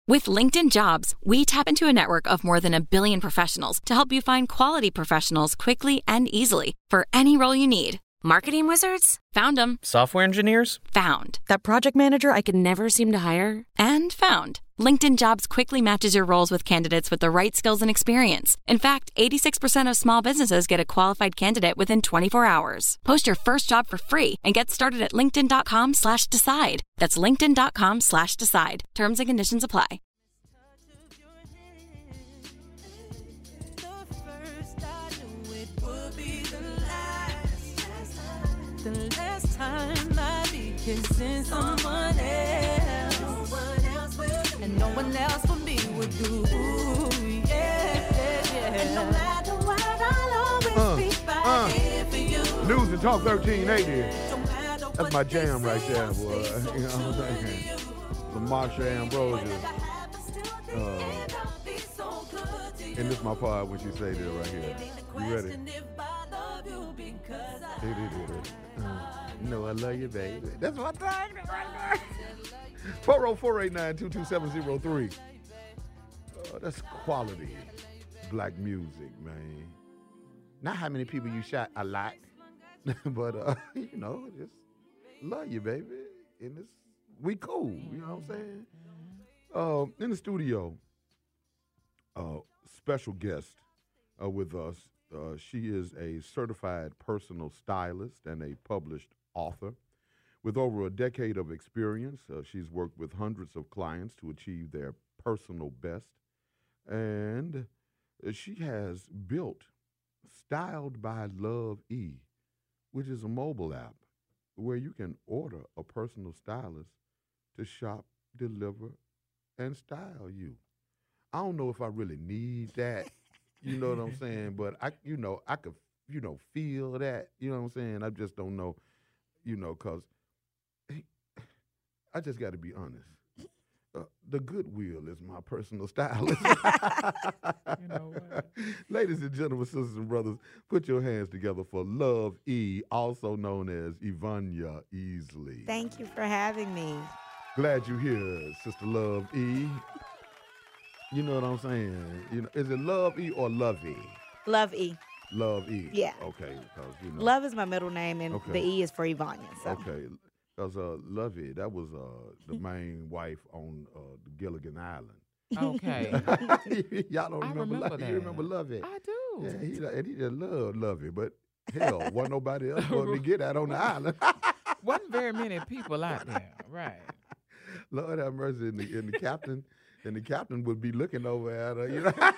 With LinkedIn Jobs, we tap into a network of more than 1 billion professionals to help you find quality professionals quickly and easily for any role you need. Marketing wizards? Found them. Software engineers? Found. That project manager I could never seem to hire? And found. LinkedIn Jobs quickly matches your roles with candidates with the right skills and experience. In fact, 86% of small businesses get a qualified candidate within 24 hours. Post your first job for free and get started at linkedin.com/decide. That's linkedin.com/decide. Terms and conditions apply. The last time I be kissing someone else, and no one else for me would do. Yeah. And no matter what, I'll always be back here for you. News and Talk 1380. That's my jam right there, boy. You know what I'm saying? The Marsha Ambrosius. And this is my part when she say this right here. You ready? No, I love you, baby. That's my thing right there. 404-892-2703. That's quality black music, man. Not how many people you shot, a lot. But, you know, just love you, baby. And we cool, you know what I'm saying? In the studio, special guest with us. She is a certified personal stylist and a published author. With over a decade of experience, she's worked with hundreds of clients to achieve their personal best. And she has built Styled by Love E, which is a mobile app where you can order a personal stylist to shop, deliver, and style you. I don't know if I really need that. You know what I'm saying? But I could, feel that. You know what I'm saying? I just don't know, because I just got to be honest. The Goodwill is my personal stylist. You know what? Ladies and gentlemen, sisters and brothers, put your hands together for Love E, also known as Ivania Easley. Thank you for having me. Glad you're here, Sister Love E. You know what I'm saying? Is it Love E or Love E? Love E. Love E. Yeah. Okay. Love is my middle name, and the E is for Ivania. So. Okay. Because Love E, that was the main wife on the Gilligan Island. Okay. Y'all don't remember that. You remember Love E? I do. Yeah, he just loved Love E, but hell, wasn't nobody else going to get out on the island. Wasn't very many people out there, right? Lord have mercy, and the captain. And the captain would be looking over at her,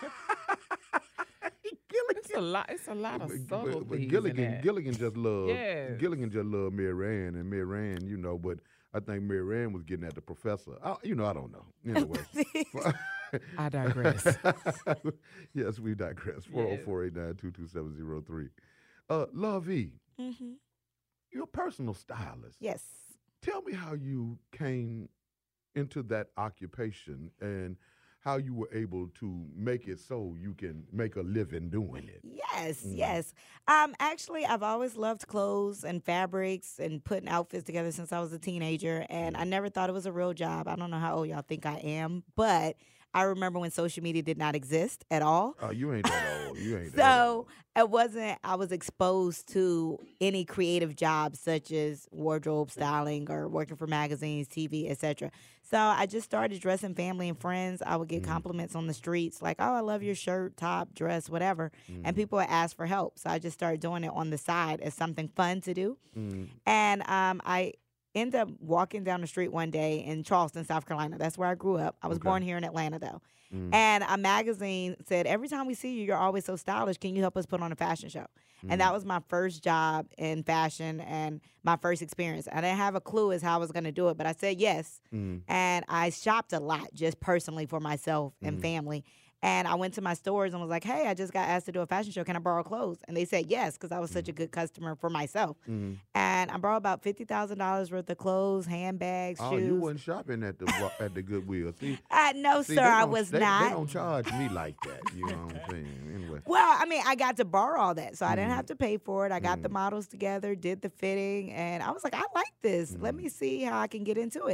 It's a lot of subtleties. But Gilligan just loved Mary Ann, and Mary Ann, but I think Mary Ann was getting at the professor. I don't know. Anyway. I digress. Yes, we digress. 404-892-2703. Love E, you're a personal stylist. Yes. Tell me how you came into that occupation and how you were able to make it so you can make a living doing it. Yes. Actually, I've always loved clothes and fabrics and putting outfits together since I was a teenager, and I never thought it was a real job. I don't know how old y'all think I am, but I remember when social media did not exist at all. Oh, you ain't that old. You ain't that So I was exposed to any creative jobs such as wardrobe styling or working for magazines, TV, etc. So I just started dressing family and friends. I would get compliments on the streets like, oh, I love your shirt, top, dress, whatever. And people would ask for help. So I just started doing it on the side as something fun to do. And I ended up walking down the street one day in Charleston, South Carolina. That's where I grew up. I was born here in Atlanta, though. And a magazine said, every time we see you, you're always so stylish. Can you help us put on a fashion show? And that was my first job in fashion and my first experience. I didn't have a clue as how I was going to do it, but I said yes. And I shopped a lot just personally for myself and family. And I went to my stores and was like, hey, I just got asked to do a fashion show. Can I borrow clothes? And they said yes, because I was such a good customer for myself. And I borrowed about $50,000 worth of clothes, handbags, shoes. Oh, you wasn't shopping at the Goodwill. See, no, sir, I was not. They don't charge me like that. You know what I'm saying? Anyway. Well, I mean, I got to borrow all that, so I didn't have to pay for it. I got the models together, did the fitting, and I was like, I like this. Let me see how I can get into it.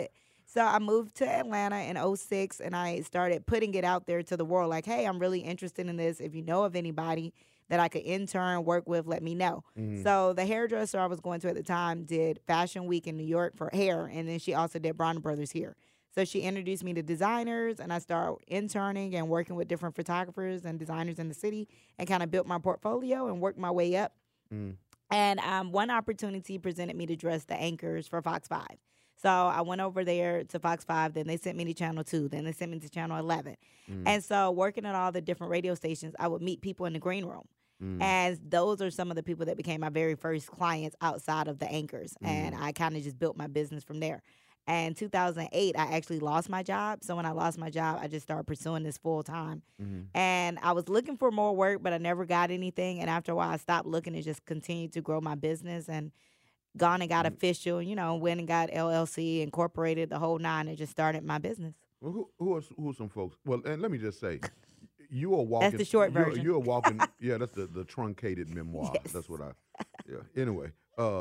So I moved to Atlanta in '06, and I started putting it out there to the world like, hey, I'm really interested in this. If you know of anybody that I could intern, work with, let me know. So the hairdresser I was going to at the time did Fashion Week in New York for hair, and then she also did Bronner Brothers here. So she introduced me to designers, and I started interning and working with different photographers and designers in the city, and kind of built my portfolio and worked my way up. And one opportunity presented me to dress the anchors for Fox 5. So I went over there to Fox 5, then they sent me to Channel 2, then they sent me to Channel 11. And so working at all the different radio stations, I would meet people in the green room. And those are some of the people that became my very first clients outside of the anchors. And I kind of just built my business from there. And 2008, I actually lost my job. So when I lost my job, I just started pursuing this full time. And I was looking for more work, but I never got anything. And after a while, I stopped looking and just continued to grow my business and gone and got official, went and got LLC, incorporated the whole nine, and just started my business. Well, who are some folks? Well, and let me just say, you are walking. That's the short version. You're walking. Yeah, that's the truncated memoir. Yes. That's what yeah. Anyway,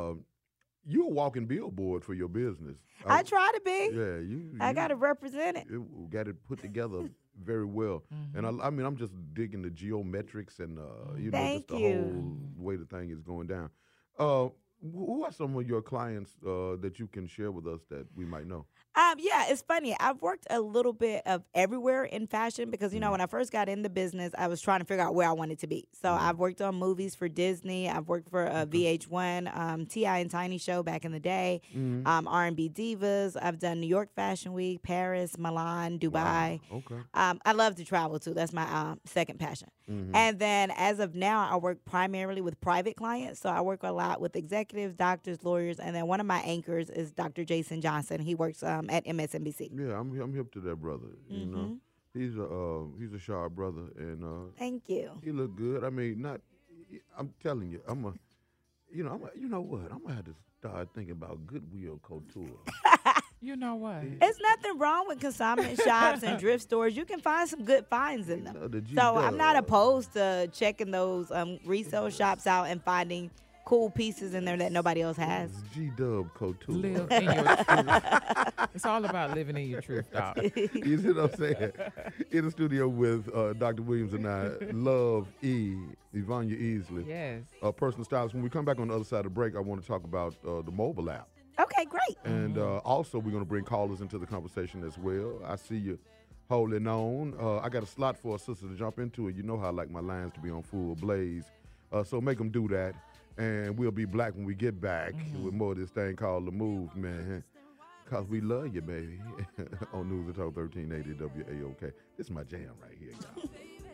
you're a walking billboard for your business. I try to be. Yeah, I got to represent it. You got it put together very well. And I mean, I'm just digging the geometrics and just the whole way the thing is going down. Who are some of your clients that you can share with us that we might know? Yeah, it's funny. I've worked a little bit of everywhere in fashion because, when I first got in the business, I was trying to figure out where I wanted to be. So I've worked on movies for Disney. I've worked for VH1, T.I. and Tiny Show back in the day, R&B Divas. I've done New York Fashion Week, Paris, Milan, Dubai. Wow. Okay. I love to travel, too. That's my second passion. And then as of now, I work primarily with private clients. So I work a lot with executives, doctors, lawyers. And then one of my anchors is Dr. Jason Johnson. He works at MSNBC. Yeah, I'm hip to that brother. You know, he's a sharp brother, and Thank you. he look good. I mean, I'm telling you, you know what? I'm gonna have to start thinking about Goodwill Couture. You know what? There's nothing wrong with consignment shops and thrift stores. You can find some good finds in them. So I'm not opposed to checking those resale shops out and finding cool pieces in there that nobody else has. G-Dub Couture. Live in your truth. It's all about living in your truth, dog. You see what I'm saying? In the studio with Dr. Williams and I, Love Yvonnya Easley. Yes. Personal stylist. When we come back on the other side of the break, I want to talk about the mobile app. Okay, great. And also, we're going to bring callers into the conversation as well. I see you holding on. I got a slot for a sister to jump into it. You know how I like my lines to be on full blaze. So make them do that. And we'll be black when we get back with more of this thing called The Move, man. Because we love you, baby. On News and Talk 1380 WAOK. This is my jam right here, y'all.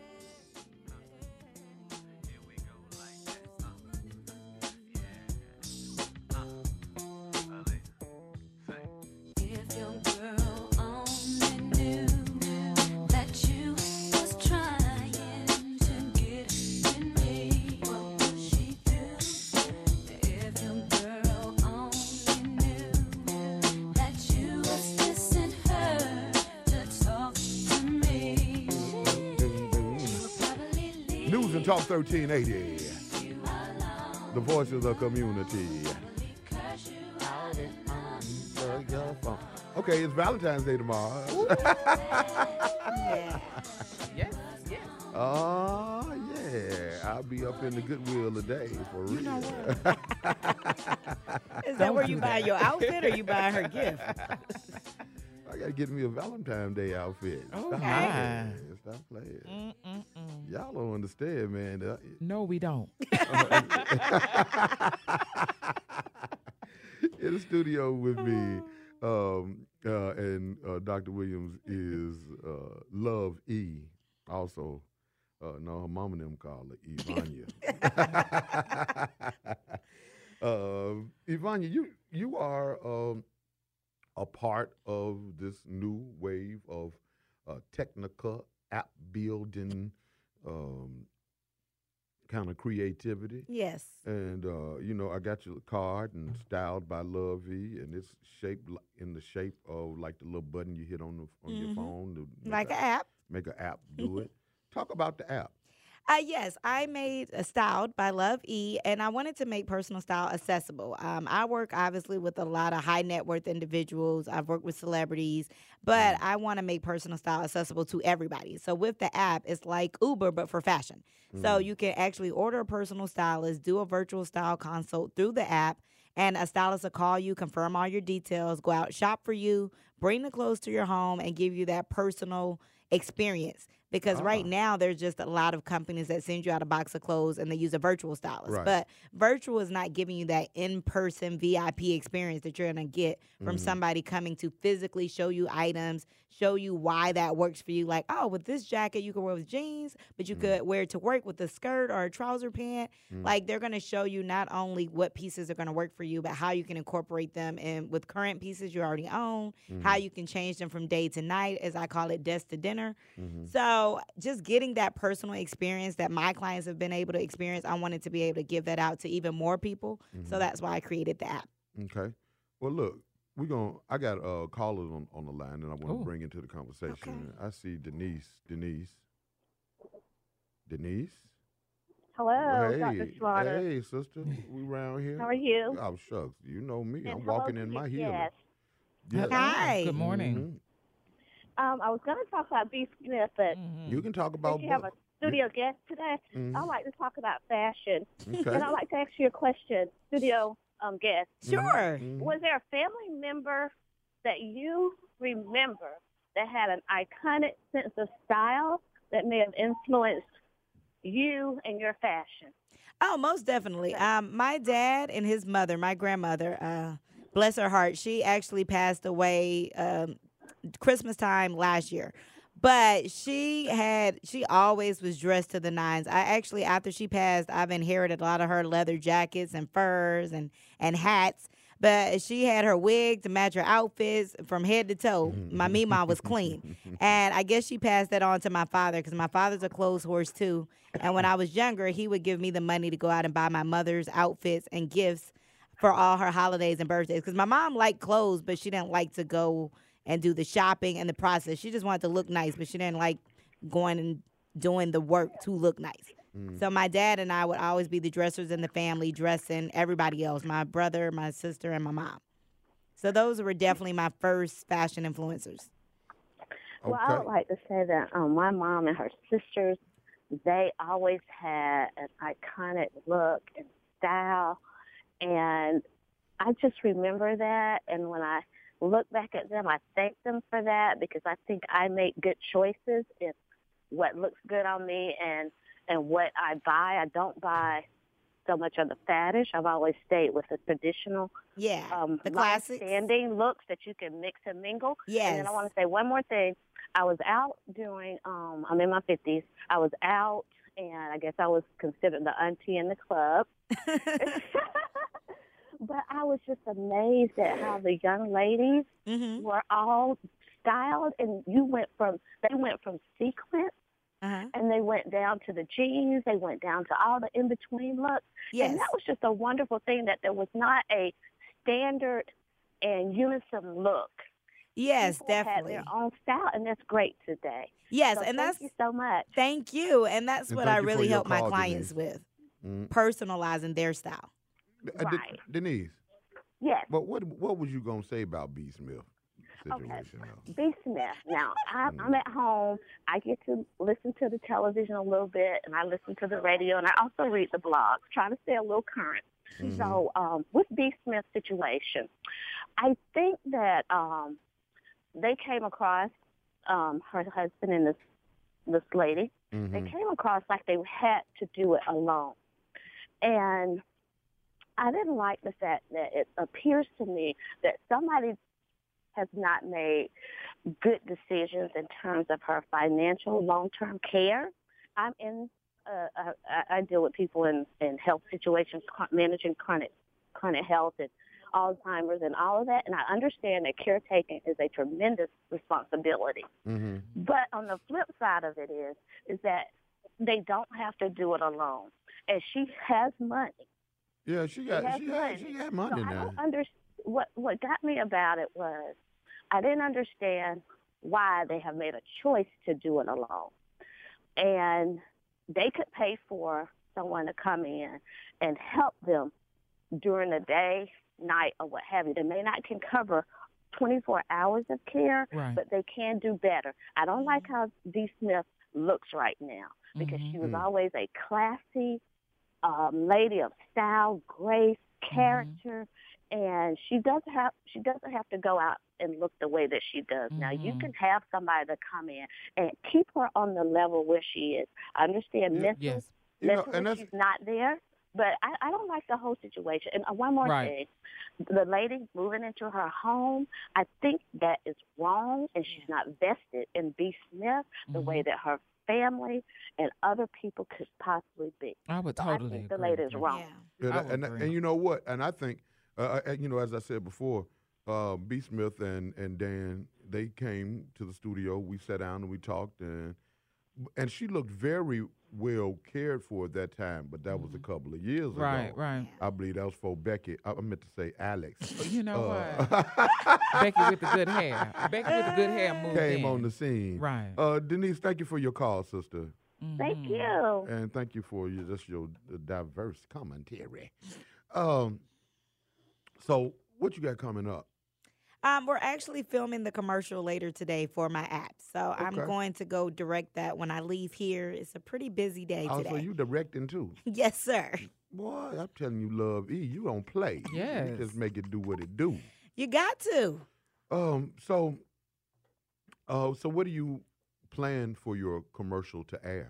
News and Talk 1380. The voice of the community. Okay, it's Valentine's Day tomorrow. Yeah. Yes, yes. Oh, yeah. I'll be up in the Goodwill today, for real. You know what? Is that where you buy your outfit or you buy her gift? I got to get me a Valentine's Day outfit. Okay. Stop playing. Y'all don't understand, man. No, we don't. In the studio with me, and Dr. Williams is Love E. Also, no, her mom and them call her Yvonnya. Yvonnya, you are a part of this new wave of technical app building kind of creativity. Yes. And, I got your card and styled by Love E, and it's shaped in the shape of like the little button you hit on your phone. Like an app. Make an app do it. Talk about the app. Yes, I made Styled by Love E, and I wanted to make personal style accessible. I work obviously with a lot of high net worth individuals. I've worked with celebrities, but I want to make personal style accessible to everybody. So with the app, it's like Uber, but for fashion. So you can actually order a personal stylist, do a virtual style consult through the app, and a stylist will call you, confirm all your details, go out, shop for you, bring the clothes to your home, and give you that personal experience. Because right now, there's just a lot of companies that send you out a box of clothes and they use a virtual stylist. Right. But virtual is not giving you that in-person VIP experience that you're going to get from somebody coming to physically show you items, show you why that works for you. Like, oh, with this jacket, you can wear with jeans, but you could wear it to work with a skirt or a trouser pant. Like, they're going to show you not only what pieces are going to work for you, but how you can incorporate them in with current pieces you already own, how you can change them from day to night, as I call it, desk to dinner. So just getting that personal experience that my clients have been able to experience, I wanted to be able to give that out to even more people. So that's why I created the app. Okay. Well, look, I got callers on the line, and I want to bring into the conversation. Okay. I see Denise. Hello, Hey, Dr. Slaughter. hey, sister. We around here. How are you? Oh, shucks. You know me. And I'm hello walking to in your my heels. guest. Yes. Hi. Good morning. Mhm. I was going to talk about B. Smith, but You can talk about since you have a studio guest today, Mhm. I'd like to talk about fashion. Okay. And I'd like to ask you a question, studio guest. Sure. Mhm. Was there a family member that you remember that had an iconic sense of style that may have influenced you and your fashion? Oh, most definitely. My dad and his mother, my grandmother, bless her heart, she actually passed away Christmas time last year. But she always was dressed to the nines. I actually, after she passed, I've inherited a lot of her leather jackets and furs and hats. But she had her wig to match her outfits from head to toe. My Mima was clean. And I guess she passed that on to my father because my father's a clothes horse too. And when I was younger, he would give me the money to go out and buy my mother's outfits and gifts for all her holidays and birthdays. Because my mom liked clothes, but she didn't like to go and do the shopping and the process. She just wanted to look nice, but she didn't like going and doing the work to look nice. So my dad and I would always be the dressers in the family, dressing everybody else, my brother, my sister, and my mom. So those were definitely my first fashion influencers. Well, I would like to say that my mom and her sisters, they always had an iconic look and style. And I just remember that. And when I look back at them, I thank them for that because I think I make good choices in what looks good on me and what I buy. I don't buy so much of the faddish. I've always stayed with the traditional, the classics, standing looks that you can mix and mingle. Yes. And then I want to say one more thing. I was out doing, I'm in my 50s. I was out, and I guess I was considered the auntie in the club. But I was just amazed at how the young ladies were all styled, and they went from sequins. And they went down to the jeans. They went down to all the in-between looks. Yes. And that was just a wonderful thing that there was not a standard and unison look. Yes, People definitely. had their own style, and that's great today. Yes, So and thank you so much. Thank you. And that's And what thank I you for really your help my call, clients Denise. with, personalizing their style. Right. Denise, Yes. but what was you going to say about B. Smith situation? Though? B. Smith. Now, I'm at home. I get to listen to the television a little bit, and I listen to the radio, and I also read the blogs, trying to stay a little current. So with B. Smith's situation, I think that they came across her husband and this lady. They came across like they had to do it alone. And I didn't like the fact that it appears to me that somebody has not made good decisions in terms of her financial long-term care. I deal with people in health situations, managing chronic health and Alzheimer's and all of that, and I understand that caretaking is a tremendous responsibility. But on the flip side of it is that they don't have to do it alone. And she has money. Yeah, she got money so now. I don't understand. What got me about it was I didn't understand why they have made a choice to do it alone. And they could pay for someone to come in and help them during the day, night, or what have you. They may not can cover 24 hours of care, Right. but they can do better. I don't like how D. Smith looks right now because she was always a classy lady of style, grace, character, and she doesn't have to go out and look the way that she does now. You can have somebody to come in and keep her on the level where she is. I understand mentally, Yes. mentally she's not there, but I don't like the whole situation. And one more thing, the lady moving into her home, I think that is wrong, and she's not vested in B. Smith the way that her family and other people could possibly be. I would So totally I think agree. the lady is wrong. Yeah. And you know what? And I think, you know, as I said before, B. Smith and Dan, they came to the studio. We sat down and we talked, and she looked very well cared for at that time. But that was a couple of years ago. Right. I believe that was for Becky. I meant to say Alex. You know what? Becky with the good hair. Becky with the good hair moved Came in. on the scene. Right. Denise, thank you for your call, sister. Thank you. And thank you for your diverse commentary. So what you got coming up? We're actually filming the commercial later today for my app. So I'm going to go direct that when I leave here. It's a pretty busy day today. So you directing too? Yes, sir. Boy, I'm telling you, Love E, you don't play. Yes. You just make it do what it do. You got to. So what do you plan for your commercial to air?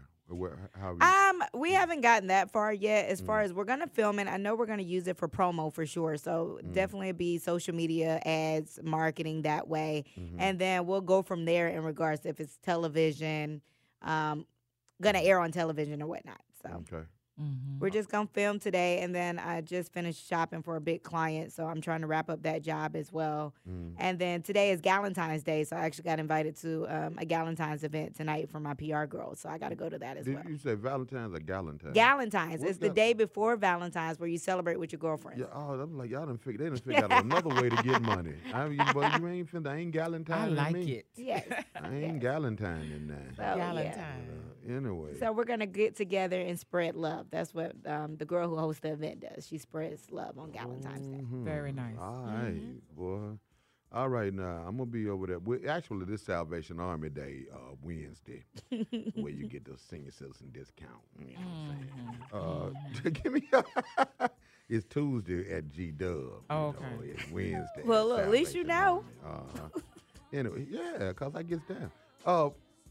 We haven't gotten that far yet. As far as we're gonna film it, I know we're gonna use it for promo for sure. So definitely be social media ads, marketing that way, and then we'll go from there in regards to if it's television, gonna air on television or whatnot. So Okay. we're just gonna film today, and then I just finished shopping for a big client, so I'm trying to wrap up that job as well. And then today is Galentine's Day, so I actually got invited to a Galentine's event tonight for my PR girls, so I got to go to that as well. Did you say Valentine's or Galentine's? Galentine's. What's It's the day before Valentine's where you celebrate with your girlfriends. Yeah, I'm like, y'all they done figure out another way to get money. I mean, but you ain't Galentine's I in like me. it. Yes. I ain't Galentine in there. So, yeah. Galentine. Anyway. So we're going to get together and spread love. That's what the girl who hosts the event does. She spreads love on Galentine's Day. Very nice. All right, boy. All right, now, I'm going to be over there. Actually, this Salvation Army Day, Wednesday, where you get the senior citizen discount. You know what I'm saying? Give me it's Tuesday at G-Dub. Okay. It's Wednesday. Well, look, at least you Salvation know. Army. Anyway, yeah, because I gets down.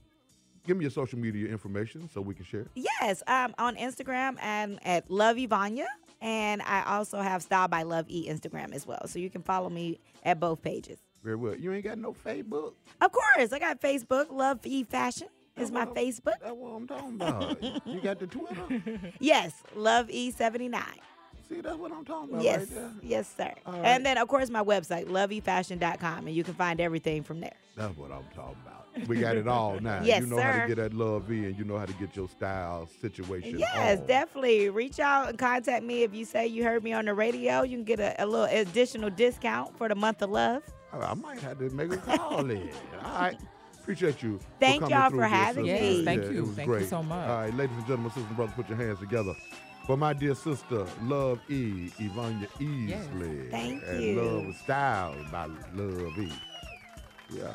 Give me your social media information so we can share. Yes, on Instagram and at Love Ivania. And I also have Style by Love E Instagram as well. So you can follow me at both pages. Very well. You ain't got no Facebook? Of course, I got Facebook. Love E Fashion is my Facebook. That's what I'm talking about. You got the Twitter? Yes, Love E79. See, that's what I'm talking about Yes, right there. yes, sir. All right. And then, of course, my website, loveefashion.com, and you can find everything from there. That's what I'm talking about. We got it all now. Yes, you know how sir. to get that Love E, and you know how to get your style situation Yes, on. definitely. Reach out and contact me if you say you heard me on the radio. You can get a little additional discount for the month of love. I might have to make a call in. All right. Appreciate you. Thank coming y'all through for here, having sister. me. Yes, thank Yeah, you. It was Thank you great. so much. All right, ladies and gentlemen, sisters and brothers, put your hands together. For my dear sister, Love E, Ivania Easley. Thank and you. Love Styled by Love E. Yeah.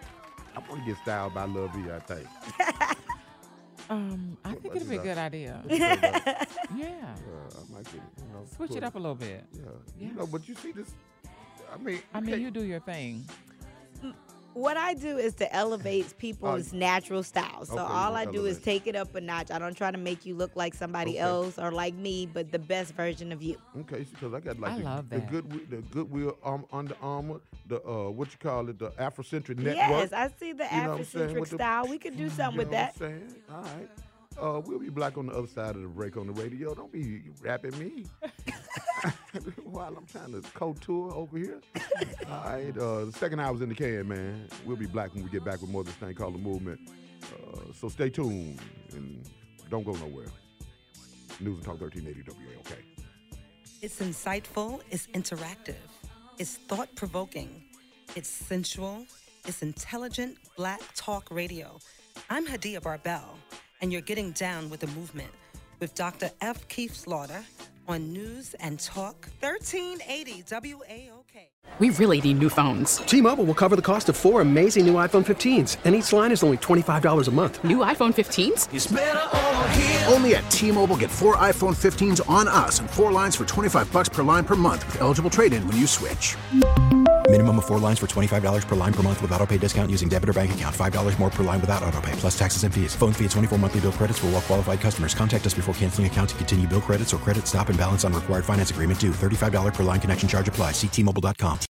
I want to get styled by Love E, I think. I think it'd be a good idea. Yeah. Yeah. I might get, Switch it up a little bit. Yeah. Yeah. But you see this, I mean, You do your thing. What I do is to elevate people's natural style. So Okay, all I do is elevate. take it up a notch. I don't try to make you look like somebody Okay. else or like me, but the best version of you. Okay, because I got like I love the that. Goodwill Under Armour, the what you call it, the Afrocentric Network. Yes, I see the You know what I'm saying, Afrocentric with the- style. We could do something with that. You know what I'm saying? All right. We'll be black on the other side of the break on the radio. Don't be rapping me while I'm trying to co-tour over here. All right. The second hour's in the can, man. We'll be black when we get back with more of this thing called The Movement. So stay tuned and don't go nowhere. News and Talk 1380 WAOK. It's insightful, it's interactive, it's thought-provoking, it's sensual, it's intelligent Black talk radio. I'm Hadia Barbell, and you're getting down with the movement with Dr. F. Keith Slaughter on News and Talk 1380 WAOK. We really need new phones. T-Mobile will cover the cost of 4 amazing new iPhone 15s, and each line is only $25 a month. New iPhone 15s? It's better over here. Only at T-Mobile, get 4 iPhone 15s on us and 4 lines for $25 per line per month with eligible trade-in when you switch. Minimum of 4 lines for $25 per line per month with autopay discount using debit or bank account. $5 more per line without autopay, plus taxes and fees. Phone fee at 24 monthly bill credits for well-qualified customers. Contact us before canceling account to continue bill credits or credit stop and balance on required finance agreement due. $35 per line connection charge applies. See T-Mobile.com.